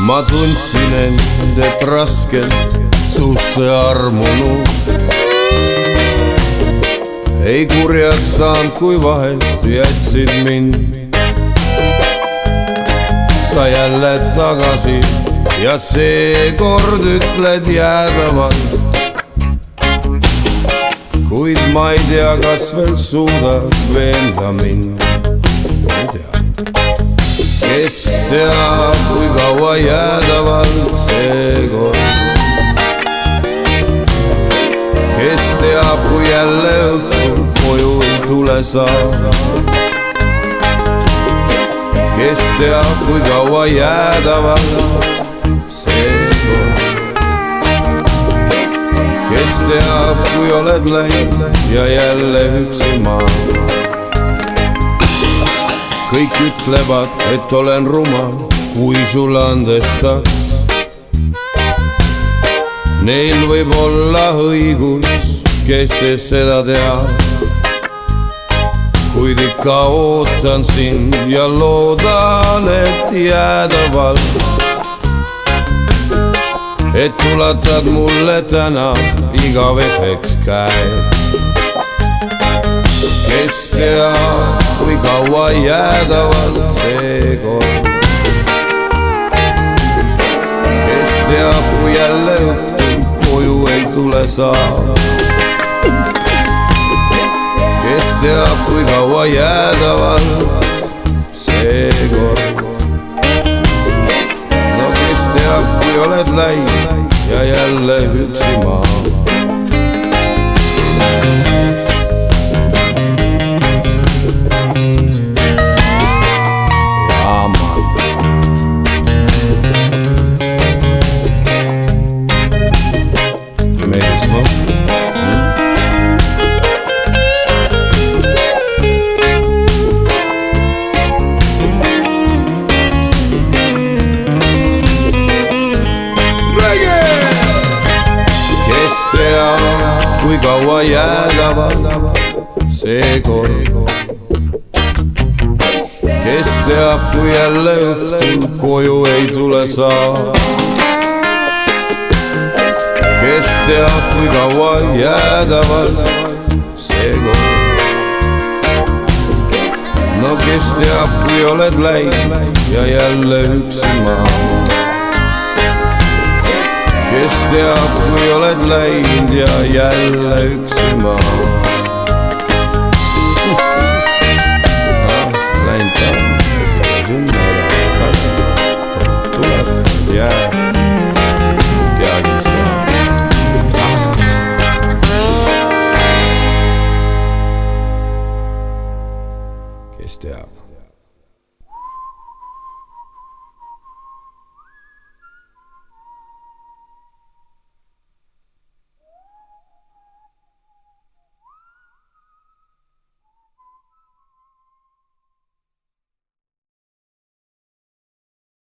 ma tundsin end, et raskelt suusse armunud. Ei kurjaks saanud, kui vahest jätsid mind. Sa jälle tagasi ja seekord ütled jäädavalt. Kuid ma ei tea, kas veel suudad veenda mind. Ei tea. Kes teab, kui kaua jäädavalt seekord. Kes teab, kui jälle õhtul koju ei tule saab. Kes teab, kui kaua jäädavalt seekord. Kes teab, kui oled läinud ja jälle üksi maal. Kõik ütlevad, et olen rumal, kui sulle andestaks. Neil võib olla õigus, kes seda teab. Kuid ikka ootan sind ja loodan, et jäädavalt. Et ulatad mulle täna igaveseks käed. Kes teab, kui kaua jäädavalt seekord. Kes teab, kui jälle õhtul koju ei tule saab. Kes teab, kui kaua jäädavalt seekord. No kes teab, kui oled läinud ja jälle üksi maal. Kui kaua jäädavalt seekord. Kes teab, kui jälle õhtul koju ei tule saab. Kes teab, kui kaua jäädavalt seekord. No kes teab, kui oled läinud ja jälle üksi maal. Kes teab, kui oled läinud ja jälle üksi maal. Läinud ta, selle sinna tagasi. Tuleb, jääb. Teagi, mis teha. Kes teab.